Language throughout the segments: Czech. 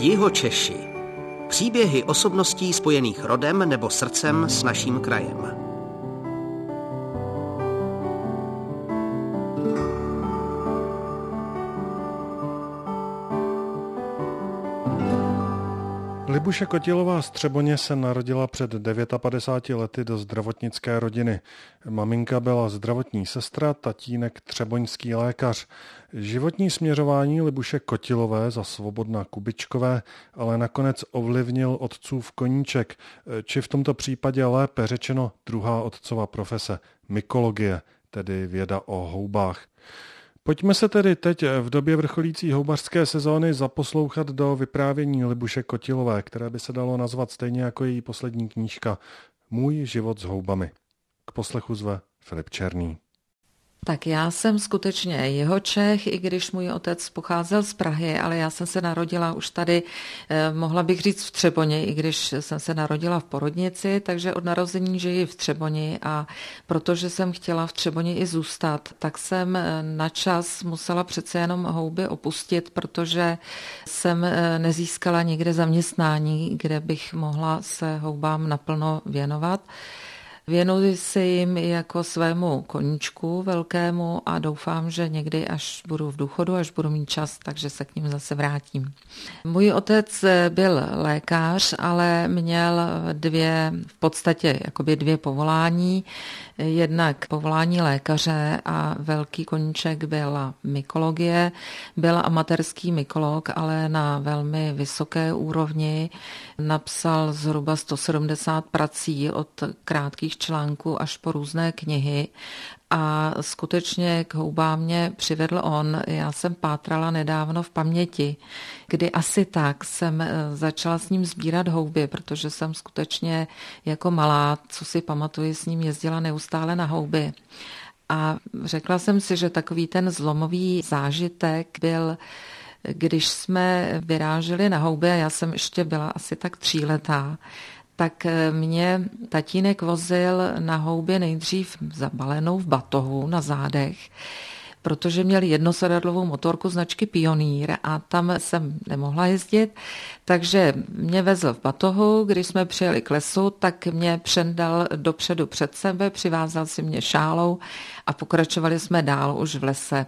Jihočeši. Příběhy osobností spojených rodem nebo srdcem s naším krajem. Libuše Kotilová z Třeboně se narodila před 59 lety do zdravotnické rodiny. Maminka byla zdravotní sestra, tatínek třeboňský lékař. Životní směřování Libuše Kotilové za Svobodna Kubičkové ale nakonec ovlivnil otcův koníček, či v tomto případě lépe řečeno druhá otcova profese, mykologie, tedy věda o houbách. Pojďme se tedy teď v době vrcholící houbařské sezóny zaposlouchat do vyprávění Libuše Kotilové, které by se dalo nazvat stejně jako její poslední knížka Můj život s houbami. K poslechu zve Filip Černý. Tak já jsem skutečně Jihočech, i když můj otec pocházel z Prahy, ale já jsem se narodila už tady, mohla bych říct v Třeboni, i když jsem se narodila v porodnici, takže od narození žiji v Třeboni a protože jsem chtěla v Třeboni i zůstat, tak jsem na čas musela přece jenom houby opustit, protože jsem nezískala nikde zaměstnání, kde bych mohla se houbám naplno věnovat. Věnuji se jim jako svému koníčku velkému a doufám, že někdy, až budu v důchodu, až budu mít čas, takže se k ním zase vrátím. Můj otec byl lékař, ale měl v podstatě dvě povolání. Jednak povolání lékaře a velký koníček byla mykologie. Byl amatérský mykolog, ale na velmi vysoké úrovni. Napsal zhruba 170 prací od krátkých článků až po různé knihy a skutečně k houbám mě přivedl on. Já jsem pátrala nedávno v paměti, kdy asi tak jsem začala s ním sbírat houby, protože jsem skutečně jako malá, co si pamatuju, s ním jezdila neustále na houby. A řekla jsem si, že takový ten zlomový zážitek byl, když jsme vyráželi na houby a já jsem ještě byla asi tak 3letá, tak mě tatínek vozil na houbě nejdřív zabalenou v batohu na zádech, protože měl jednosedadlovou motorku značky Pionýr a tam jsem nemohla jezdit, takže mě vezl v batohu, když jsme přijeli k lesu, tak mě přendal dopředu před sebe, přivázal si mě šálou a pokračovali jsme dál už v lese.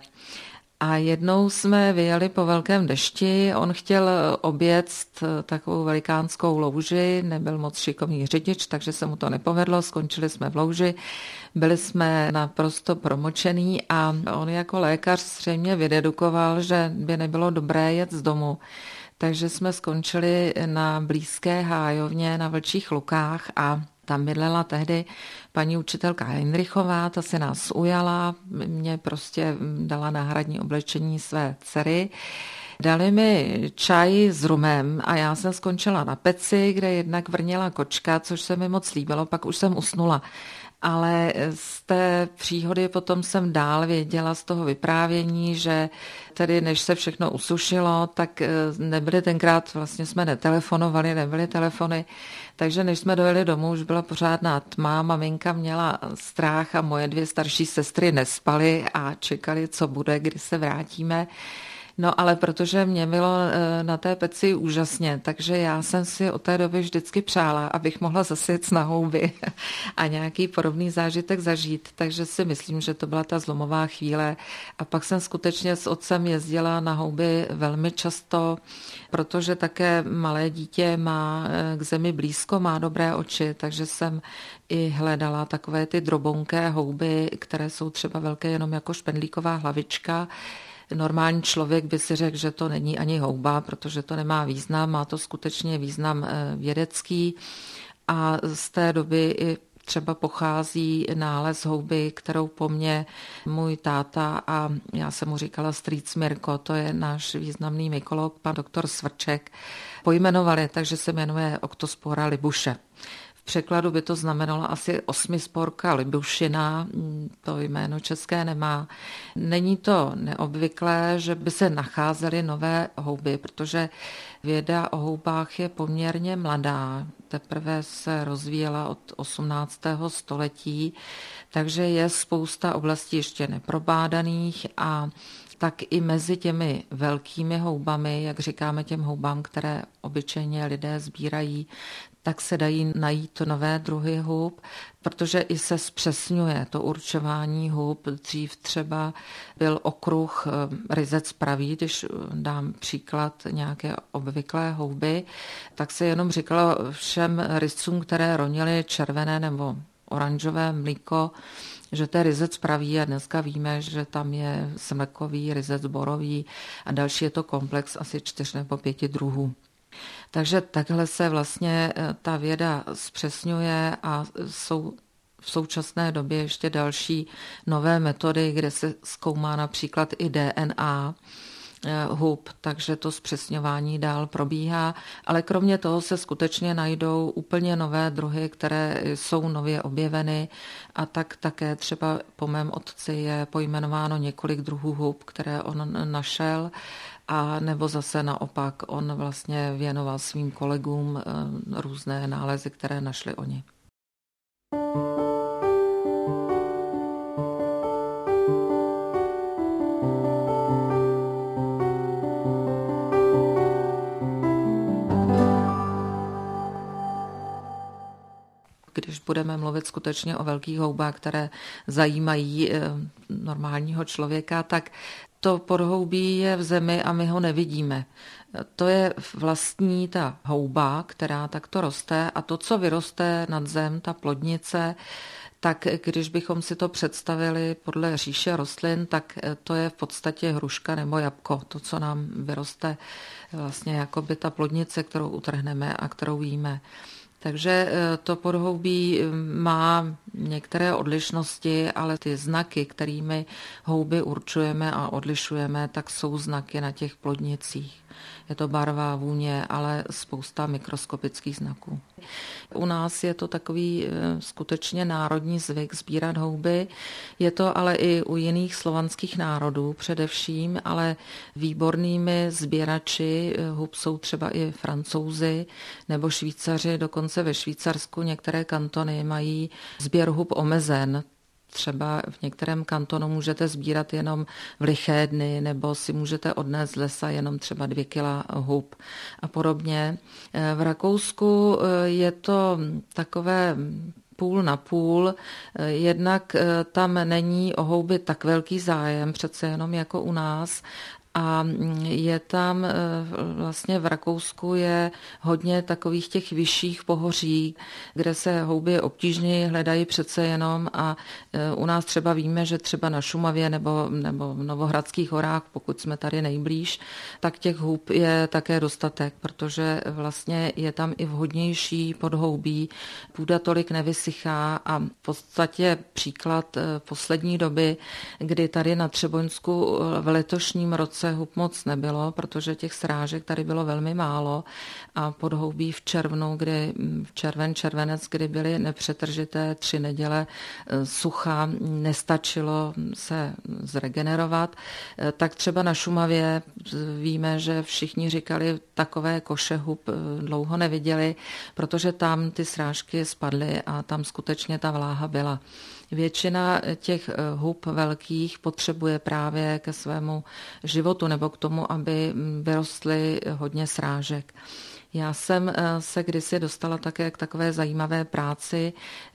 A jednou jsme vyjeli po velkém dešti, on chtěl objet takovou velikánskou louži, nebyl moc šikovný řidič, takže se mu to nepovedlo, skončili jsme v louži, byli jsme naprosto promočený a on jako lékař zřejmě vydedukoval, že by nebylo dobré jet z domu. Takže jsme skončili na blízké hájovně na Vlčích Lukách a tam bydlela tehdy paní učitelka Heinrichová, ta se nás ujala, mě prostě dala náhradní oblečení své dcery. Dali mi čaj s rumem a já jsem skončila na peci, kde jednak vrněla kočka, což se mi moc líbilo, pak už jsem usnula. Ale z té příhody potom jsem dál věděla z toho vyprávění, že tedy než se všechno usušilo, tak nebyly tenkrát, vlastně jsme netelefonovali, nebyly telefony, takže než jsme dojeli domů, už byla pořádná tma, maminka měla strach a moje 2 starší sestry nespaly a čekali, co bude, kdy se vrátíme. No ale protože mě bylo na té peci úžasně, takže já jsem si od té doby vždycky přála, abych mohla zase jet na houby a nějaký podobný zážitek zažít. Takže si myslím, že to byla ta zlomová chvíle. A pak jsem skutečně s otcem jezdila na houby velmi často, protože také malé dítě má k zemi blízko, má dobré oči, takže jsem i hledala takové ty drobonké houby, které jsou třeba velké jenom jako špendlíková hlavička. Normální člověk by si řekl, že to není ani houba, protože to nemá význam, má to skutečně význam vědecký a z té doby i třeba pochází nález houby, kterou po mně můj táta a já jsem mu říkala strýc Mirko, to je náš významný mykolog, pan doktor Svrček, pojmenovali, takže se jmenuje Octospora libuše. V V překladu by to znamenalo asi osmisporka libušina, to jméno české nemá. Není to neobvyklé, že by se nacházely nové houby, protože věda o houbách je poměrně mladá, teprve se rozvíjela od 18. století, takže je spousta oblastí ještě neprobádaných a tak i mezi těmi velkými houbami, jak říkáme těm houbám, které obyčejně lidé sbírají, tak se dají najít nové druhy hub, protože i se zpřesňuje to určování hub. Dřív třeba byl okruh ryzec pravý, když dám příklad nějaké obvyklé houby, tak se jenom říkalo všem ryzcům, které ronily červené nebo oranžové mlíko, že to je ryzec pravý a dneska víme, že tam je smrkový, ryzec borový a další je to komplex asi 4 nebo 5 druhů. Takže takhle se vlastně ta věda zpřesňuje a jsou v současné době ještě další nové metody, kde se zkoumá například i DNA hub, takže to zpřesňování dál probíhá, ale kromě toho se skutečně najdou úplně nové druhy, které jsou nově objeveny a tak také třeba po mém otci je pojmenováno několik druhů hub, které on našel, a nebo zase naopak on vlastně věnoval svým kolegům různé nálezy, které našli oni. Když budeme mluvit skutečně o velkých houbách, které zajímají normálního člověka, tak to podhoubí je v zemi a my ho nevidíme. To je vlastní ta houba, která takto roste a to, co vyroste nad zem, ta plodnice, tak když bychom si to představili podle říše rostlin, tak to je v podstatě hruška nebo jabko, to, co nám vyroste vlastně jako by ta plodnice, kterou utrhneme a kterou jíme. Takže to podhoubí má některé odlišnosti, ale ty znaky, kterými houby určujeme a odlišujeme, tak jsou znaky na těch plodnicích. Je to barva, vůně, ale spousta mikroskopických znaků. U nás je to takový skutečně národní zvyk sbírat houby. Je to ale i u jiných slovanských národů především, ale výbornými sběrači hub jsou třeba i Francouzi nebo Švýcaři. Dokonce ve Švýcarsku některé kantony mají sběr hub omezen. Třeba v některém kantonu můžete sbírat jenom v liché dny nebo si můžete odnést z lesa jenom třeba 2 kila hub a podobně. V Rakousku je to takové půl na půl, jednak tam není o houby tak velký zájem, přece jenom jako u nás, a je tam vlastně v Rakousku je hodně takových těch vyšších pohoří, kde se houby obtížněji hledají přece jenom a u nás třeba víme, že třeba na Šumavě nebo v Novohradských horách, pokud jsme tady nejblíž, tak těch hub je také dostatek, protože vlastně je tam i vhodnější podhoubí, půda tolik nevysychá a v podstatě příklad poslední doby, kdy tady na Třeboňsku v letošním roce hub moc nebylo, protože těch srážek tady bylo velmi málo a podhoubí v červnu, červenec, kdy byly nepřetržité 3 neděle sucha, nestačilo se zregenerovat, tak třeba na Šumavě víme, že všichni říkali, takové koše hub dlouho neviděli, protože tam ty srážky spadly a tam skutečně ta vláha byla. Většina těch hub velkých potřebuje právě ke svému životu nebo k tomu, aby vyrostly hodně srážek. Já jsem se kdysi dostala také k takové zajímavé práci,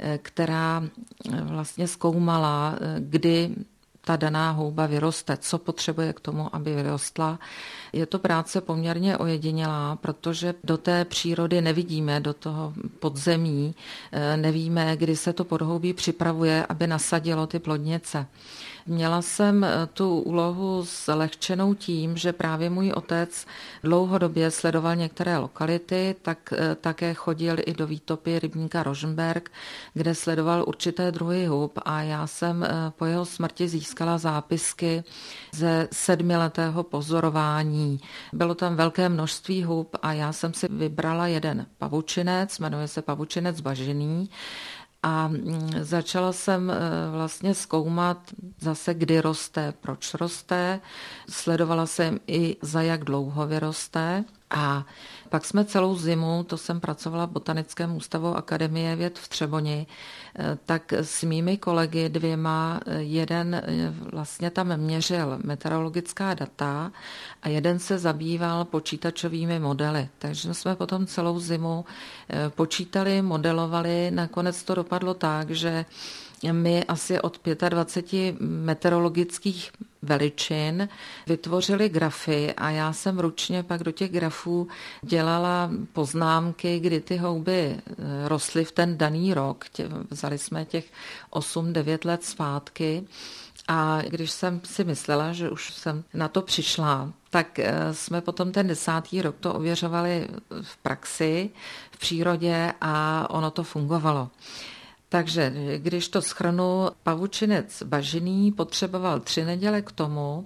která vlastně zkoumala, kdy ta daná houba vyroste, co potřebuje k tomu, aby vyrostla. Je to práce poměrně ojedinělá, protože do té přírody nevidíme, do toho podzemí, nevíme, kdy se to podhoubí připravuje, aby nasadilo ty plodnice. Měla jsem tu úlohu zlehčenou tím, že právě můj otec dlouhodobě sledoval některé lokality, tak také chodil i do výtopy rybníka Rožmberk, kde sledoval určité druhy hub a já jsem po jeho smrti získala získala zápisky ze 7letého pozorování. Bylo tam velké množství hub a já jsem si vybrala jeden pavučinec, jmenuje se pavučinec bažinný. A začala jsem vlastně zkoumat zase, kdy roste, proč roste. Sledovala jsem i, za jak dlouho vyroste. A pak jsme celou zimu, to jsem pracovala v Botanickém ústavu Akademie věd v Třeboni, tak s mými kolegy 2, jeden vlastně tam měřil meteorologická data a jeden se zabýval počítačovými modely. Takže jsme potom celou zimu počítali, modelovali, nakonec to dopadlo tak, že my asi od 25 meteorologických veličin vytvořili grafy a já jsem ručně pak do těch grafů dělala poznámky, kdy ty houby rostly v ten daný rok. Vzali jsme těch 8-9 let zpátky a když jsem si myslela, že už jsem na to přišla, tak jsme potom ten 10. rok to ověřovali v praxi, v přírodě a ono to fungovalo. Takže když to shrnu, pavučinec bažinný potřeboval 3 neděle k tomu,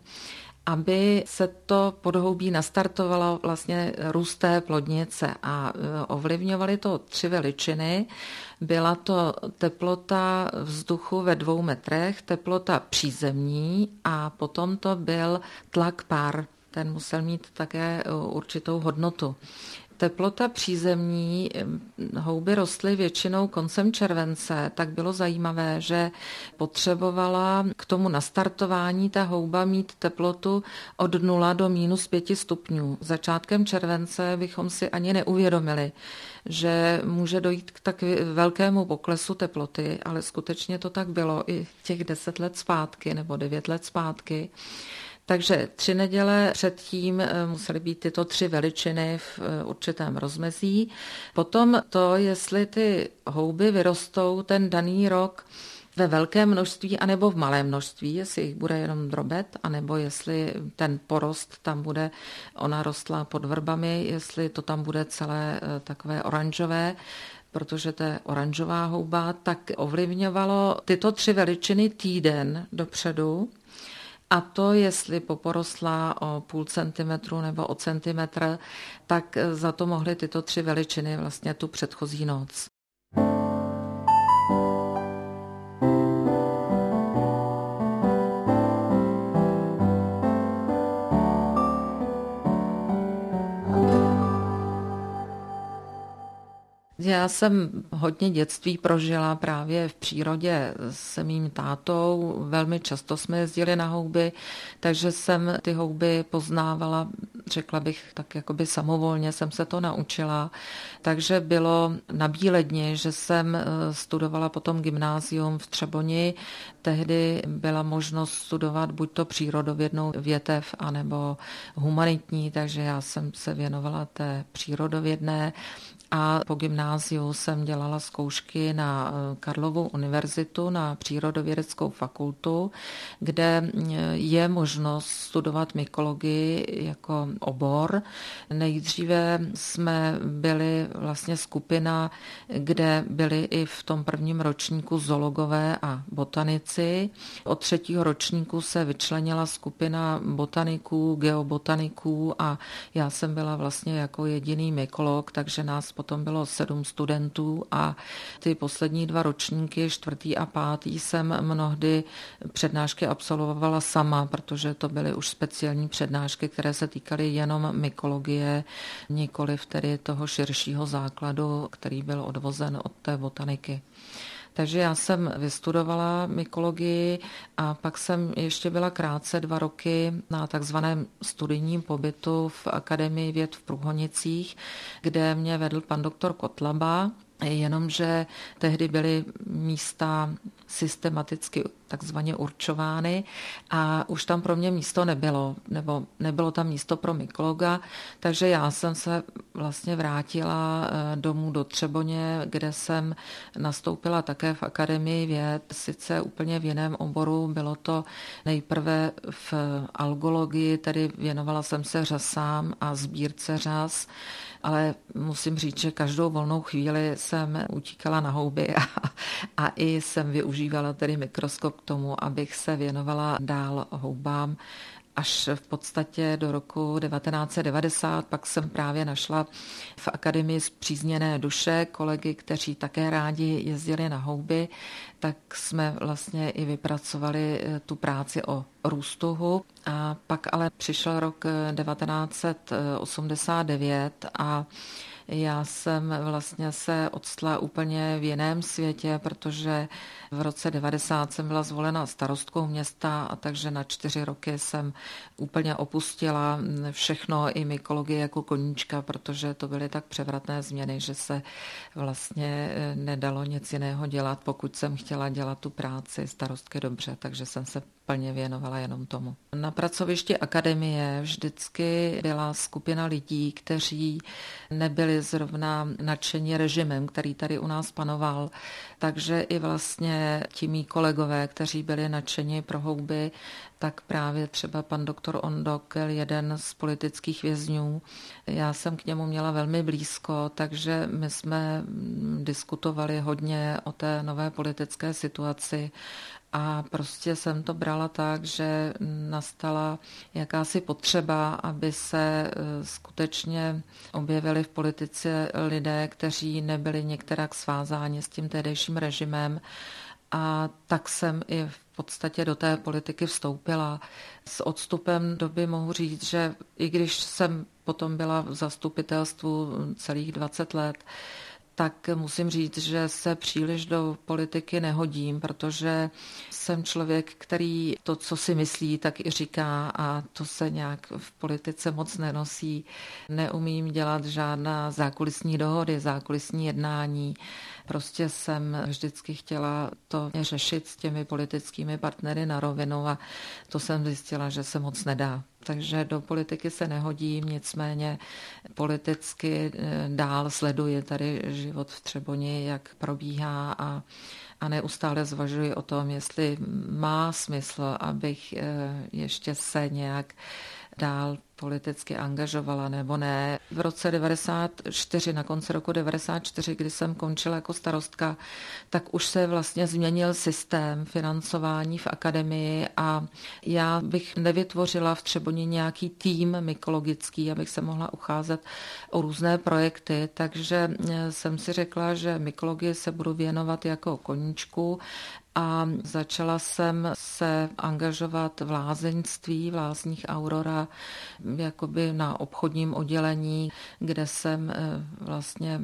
aby se to podhoubí nastartovalo vlastně růst té plodnice a ovlivňovaly to 3 veličiny. Byla to teplota vzduchu ve 2 metrech, teplota přízemní a potom to byl tlak par. Ten musel mít také určitou hodnotu. Teplota přízemní, houby rostly většinou koncem července, tak bylo zajímavé, že potřebovala k tomu nastartování ta houba mít teplotu od 0 do -5 stupňů. Začátkem července bychom si ani neuvědomili, že může dojít k tak velkému poklesu teploty, ale skutečně to tak bylo i těch 10 let zpátky nebo 9 let zpátky. Takže 3 neděle předtím musely být tyto 3 veličiny v určitém rozmezí. Potom to, jestli ty houby vyrostou ten daný rok ve velkém množství anebo v malém množství, jestli jich bude jenom drobet, anebo jestli ten porost tam bude, ona rostla pod vrbami, jestli to tam bude celé takové oranžové, protože to je oranžová houba, tak ovlivňovalo tyto 3 veličiny týden dopředu. A to, jestli poporostla o 0,5 centimetru nebo o centimetr, tak za to mohly tyto 3 veličiny vlastně tu předchozí noc. Já jsem hodně dětství prožila právě v přírodě s mým tátou. Velmi často jsme jezdili na houby, takže jsem ty houby poznávala, řekla bych, tak jakoby samovolně jsem se to naučila. Takže bylo na Bíledni, že jsem studovala potom gymnázium v Třeboni. Tehdy byla možnost studovat buď to přírodovědnou větev, anebo humanitní, takže já jsem se věnovala té přírodovědné. A po gymnáziu jsem dělala zkoušky na Karlovu univerzitu, na přírodovědeckou fakultu, kde je možnost studovat mykologii jako obor. Nejdříve jsme byli vlastně skupina, kde byli i v tom prvním ročníku zoologové a botanici. Od 3. ročníku se vyčlenila skupina botaniků, geobotaniků a já jsem byla vlastně jako jediný mykolog, takže nás potom bylo 7 studentů a ty poslední 2 ročníky, 4. a 5. jsem mnohdy přednášky absolvovala sama, protože to byly už speciální přednášky, které se týkaly jenom mykologie, nikoliv tedy toho širšího základu, který byl odvozen od té botaniky. Takže já jsem vystudovala mykologii a pak jsem ještě byla krátce 2 roky na takzvaném studijním pobytu v Akademii věd v Průhonicích, kde mě vedl pan doktor Kotlaba, jenomže tehdy byly místa systematicky takzvaně určovány a už tam pro mě místo nebylo, nebo nebylo tam místo pro mykologa, takže já jsem se vlastně vrátila domů do Třeboně, kde jsem nastoupila také v Akademii věd, sice úplně v jiném oboru, bylo to nejprve v algologii, tedy věnovala jsem se řasám a sbírce řas, ale musím říct, že každou volnou chvíli jsem utíkala na houby a i jsem využívala tedy mikroskop, tomu, abych se věnovala dál houbám až v podstatě do roku 1990. Pak jsem právě našla v Akademii Spřízněné duše kolegy, kteří také rádi jezdili na houby, tak jsme vlastně i vypracovali tu práci o růstu hub. A pak ale přišel rok 1989 a já jsem vlastně se odstla úplně v jiném světě, protože v roce 90 jsem byla zvolena starostkou města a takže na 4 roky jsem úplně opustila všechno i mykologii jako koníčka, protože to byly tak převratné změny, že se vlastně nedalo nic jiného dělat, pokud jsem chtěla dělat tu práci starostky dobře, takže jsem se plně věnovala jenom tomu. Na pracovišti akademie vždycky byla skupina lidí, kteří nebyli zrovna nadšení režimem, který tady u nás panoval, takže i vlastně ti mí kolegové, kteří byli nadšeni pro houby, tak právě třeba pan doktor Ondok, jeden z politických vězňů. Já jsem k němu měla velmi blízko, takže my jsme diskutovali hodně o té nové politické situaci a prostě jsem to brala tak, že nastala jakási potřeba, aby se skutečně objevili v politice lidé, kteří nebyli některak svázáni s tím tehdejším režimem. A tak jsem i v podstatě do té politiky vstoupila. S odstupem doby mohu říct, že i když jsem potom byla v zastupitelstvu celých 20 let, tak musím říct, že se příliš do politiky nehodím, protože jsem člověk, který to, co si myslí, tak i říká a to se nějak v politice moc nenosí. Neumím dělat žádná zákulisní dohody, zákulisní jednání. Prostě jsem vždycky chtěla to řešit s těmi politickými partnery na rovinu a to jsem zjistila, že se moc nedá. Takže do politiky se nehodím, nicméně politicky dál sleduji tady život v Třeboni, jak probíhá a neustále zvažuji o tom, jestli má smysl, abych ještě se nějak dál politicky angažovala nebo ne. V roce 94, na konci roku 94, kdy jsem končila jako starostka, tak už se vlastně změnil systém financování v akademii a já bych nevytvořila v Třeboni nějaký tým mykologický, abych se mohla ucházet o různé projekty, takže jsem si řekla, že mykologii se budu věnovat jako koníčku a začala jsem se angažovat v lázeňství, v lázních Aurora, jakoby na obchodním oddělení, kde jsem vlastně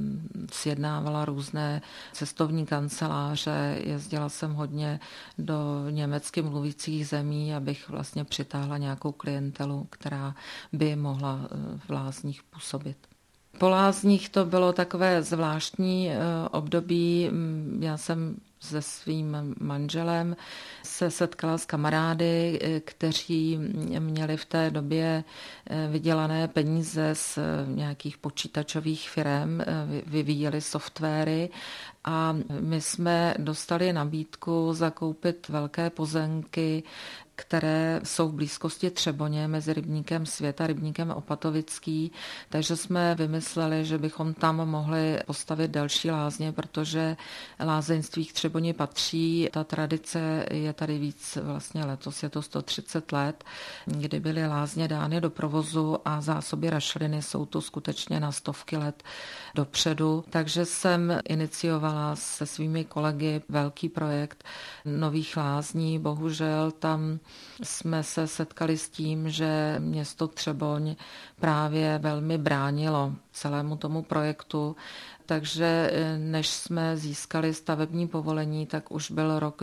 sjednávala různé cestovní kanceláře, jezdila jsem hodně do německy mluvících zemí, abych vlastně přitáhla nějakou klientelu, která by mohla v lázních působit. Po lázních to bylo takové zvláštní období. Já jsem se svým manželem se setkala s kamarády, kteří měli v té době vydělané peníze z nějakých počítačových firem, vyvíjeli softwary a my jsme dostali nabídku zakoupit velké pozemky, které jsou v blízkosti Třeboně mezi Rybníkem Svět a Rybníkem Opatovický, takže jsme vymysleli, že bychom tam mohli postavit další lázně, protože lázeňství k Třeboni patří. Ta tradice je tady víc, vlastně letos je to 130 let, kdy byly lázně dány do provozu a zásoby rašeliny jsou tu skutečně na stovky let dopředu. Takže jsem iniciovala se svými kolegy velký projekt nových lázní. Bohužel tam jsme se setkali s tím, že město Třeboň právě velmi bránilo celému tomu projektu, takže než jsme získali stavební povolení, tak už byl rok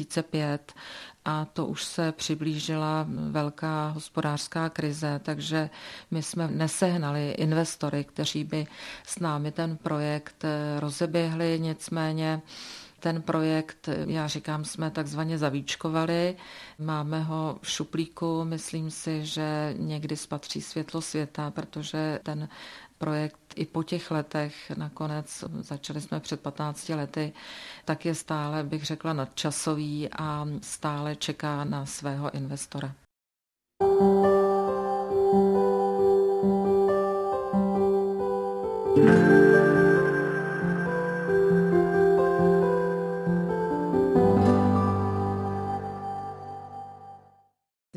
2005 a to už se přiblížila velká hospodářská krize, takže my jsme nesehnali investory, kteří by s námi ten projekt rozeběhli, nicméně ten projekt, já říkám, jsme takzvaně zavíčkovali. Máme ho v šuplíku, myslím si, že někdy spatří světlo světa, protože ten projekt i po těch letech, nakonec začali jsme před 15 lety, tak je stále, bych řekla, nadčasový a stále čeká na svého investora.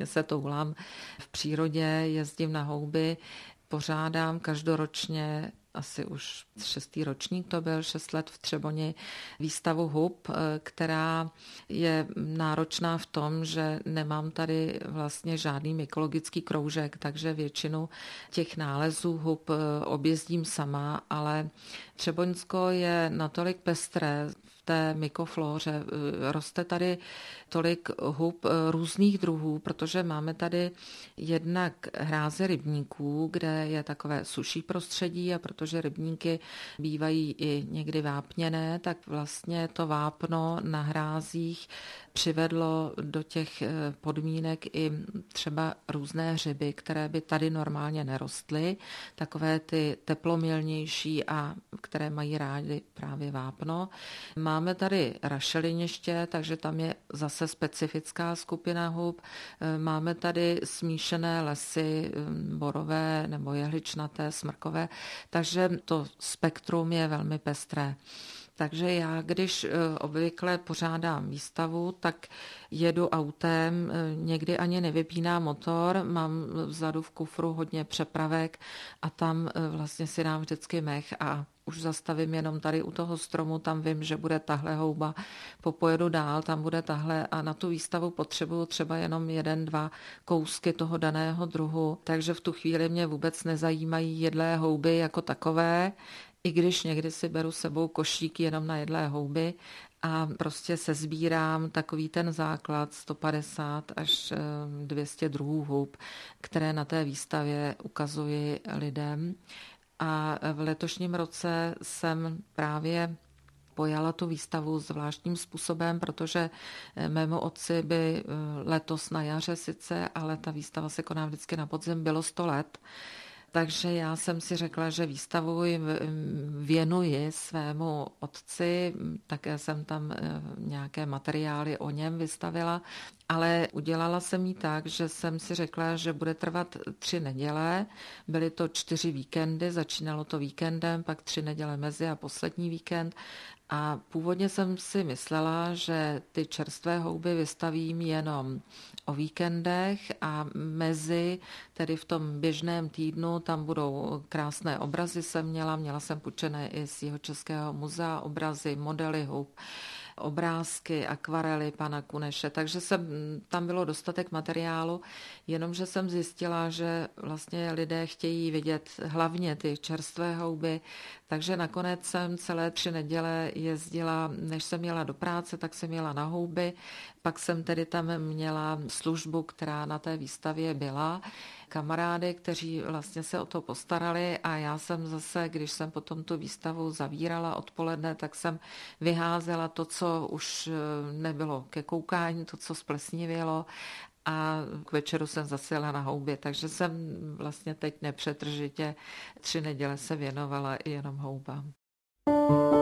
se toulám v přírodě, jezdím na houby, pořádám každoročně, asi už 6. ročník to byl, 6 let v Třeboni, výstavu hub, která je náročná v tom, že nemám tady vlastně žádný mykologický kroužek, takže většinu těch nálezů hub objezdím sama, ale Třeboňsko je natolik pestré v té mykoflóře. Roste tady tolik hub různých druhů, protože máme tady jednak hráze rybníků, kde je takové suší prostředí a protože rybníky bývají i někdy vápněné, tak vlastně to vápno na hrázích přivedlo do těch podmínek i třeba různé hřiby, které by tady normálně nerostly, takové ty teplomilnější a které mají rádi právě vápno. Máme tady rašeliniště, takže tam je zase specifická skupina hub. Máme tady smíšené lesy, borové nebo jehličnaté, smrkové, takže to spektrum je velmi pestré. Takže já, když obvykle pořádám výstavu, tak jedu autem, někdy ani nevypínám motor, mám vzadu v kufru hodně přepravek a tam vlastně si dám vždycky mech a už zastavím jenom tady u toho stromu, tam vím, že bude tahle houba, popojedu dál, tam bude tahle a na tu výstavu potřebuju třeba jenom 1, 2 kousky toho daného druhu, takže v tu chvíli mě vůbec nezajímají jedlé houby jako takové, i když někdy si beru sebou košík jenom na jedlé houby a prostě sesbírám takový ten základ 150 až 200 druhů hub, které na té výstavě ukazuji lidem. A v letošním roce jsem právě pojala tu výstavu zvláštním způsobem, protože mému otci by letos na jaře sice, ale ta výstava se koná vždycky na podzim, bylo 100 let. Takže já jsem si řekla, že výstavu věnuji svému otci, také jsem tam nějaké materiály o něm vystavila, ale udělala jsem ji tak, že jsem si řekla, že bude trvat 3 neděle, byly to 4 víkendy, začínalo to víkendem, pak 3 neděle mezi a poslední víkend. A původně jsem si myslela, že ty čerstvé houby vystavím jenom o víkendech a mezi, tedy v tom běžném týdnu, tam budou krásné obrazy měla jsem půjčené i z Jihočeského muzea, obrazy, modely hub, obrázky, akvarely pana Kuneše, takže tam bylo dostatek materiálu, jenomže jsem zjistila, že vlastně lidé chtějí vidět hlavně ty čerstvé houby, takže nakonec jsem celé 3 neděle jezdila, než jsem jela do práce, tak jsem jela na houby, pak jsem tedy tam měla službu, která na té výstavě byla, kamarády, kteří vlastně se o to postarali a já jsem zase, když jsem potom tu výstavu zavírala odpoledne, tak jsem vyházela to, co už nebylo ke koukání, to, co splesnivělo a k večeru jsem zase jela na houby, takže jsem vlastně teď nepřetržitě 3 neděle se věnovala i jenom houbám.